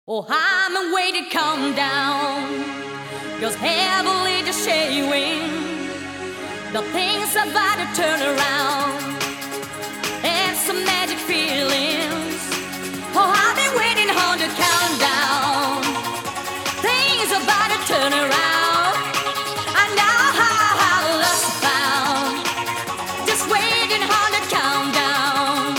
Oh, I'm waiting, calm down. Goes heavily to shading. The things about to turn around. And some magic feelings. Oh, I've been waiting on the countdown. Things about to turn around. I know how lost found. Just waiting on the countdown.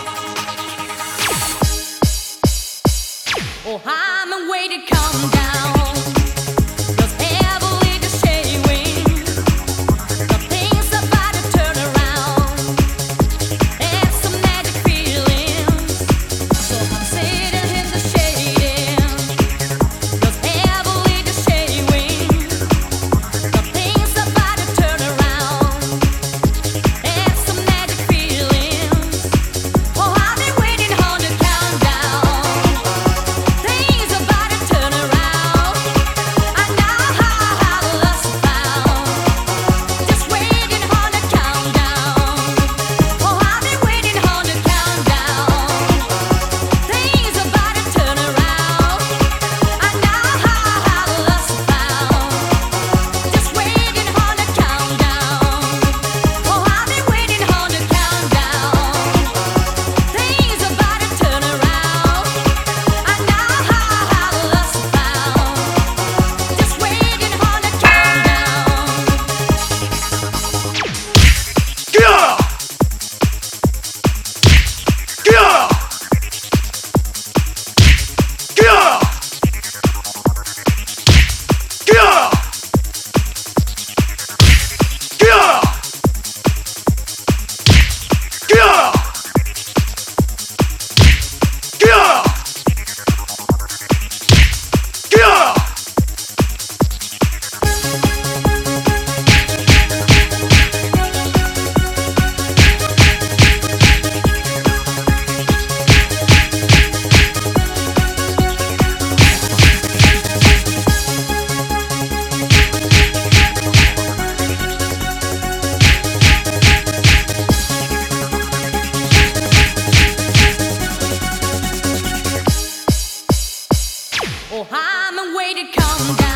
Oh, I'm waiting, calm down. Goes heavily to shading. The things about to turn around. And some magic feelings. So I'm sitting in the shading. Goes heavily to shading. The things about to turn around. And some magic feelings. Oh, I've been waiting on the countdown. Things about to turn around. I know how lost found. Just waiting on the countdown. Oh, I've been waiting on the countdown. Things about to turn around. I know how lost found. Just waiting on the countdown. Oh, I've been waiting on the countdown. Things about to turn around. I know how lost found. Just waiting on the countdown. Yeah! Yeah! Yeah! Yeah! Yeah! Yeah! Yeah! Yeah! Oh, I'm waiting, calm down.